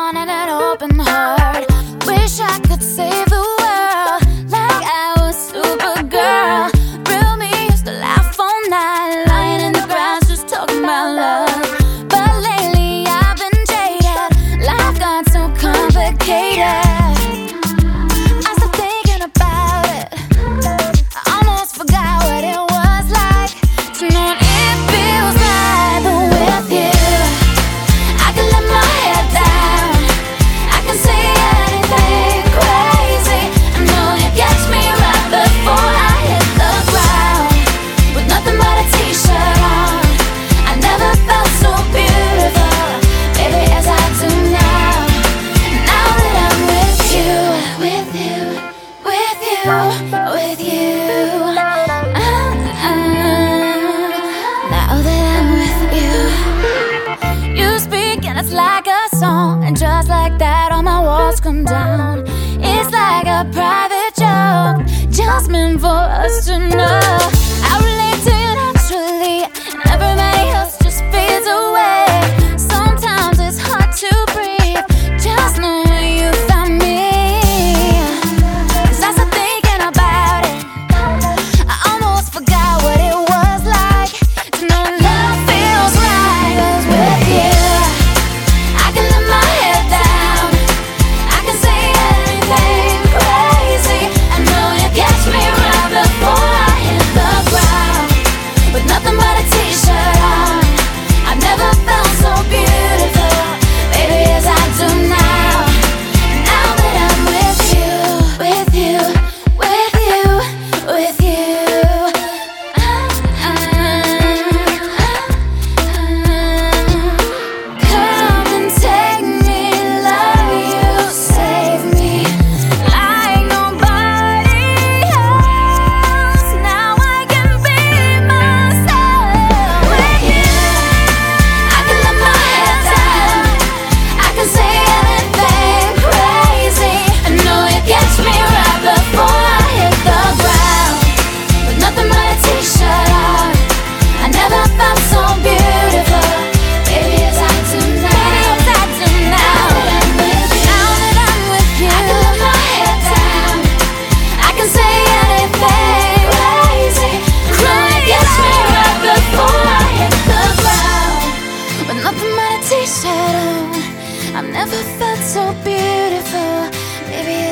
on and an open heart. Wish I could save the world like I was Supergirl. Real me used to laugh all night, lying in the grass just talking about love. But lately I've been jaded, life got so complicated. I started thinking about it, I almost forgot what it was like to know it feels right. But with you, I can let my head down, I can say anything crazy. I know you catch me right before I hit the ground. With nothing but a t-shirt on, I never felt so beautiful, baby, as I do now. Now that I'm with you, with you, with you, with you. Now that I'm with you, you speak and it's like a song, and just like that all my walls come down. It's like a private joke, just meant for us to know. I relate to you naturally, and everybody else just fades away. Sometimes it's hard to breathe, just know you found me. 'Cause I started thinking about it, I almost forgot what it was like to know love feels right. 'Cause with you, I can let my head down, I can say anything crazy. I know you catch me right before I hit the ground. With nothing but a t-shirt on, I never felt so beautiful, baby, as I do now. Now that I'm with you, with you, with you, with you. Come and take me, love you, save me like nobody else. Now I can be myself with you. I can let my head down, I can say anything crazy. I know you catch me right before I hit the ground. With nothing but a t-shirt on, I never felt so beautiful, baby, as I do now. Now that I'm with you, now that I'm with you, I can let my head down, I can say anything crazy. I know you catch me right before I hit the ground. With nothing but a t-shirt on, I've never felt so beautiful, baby,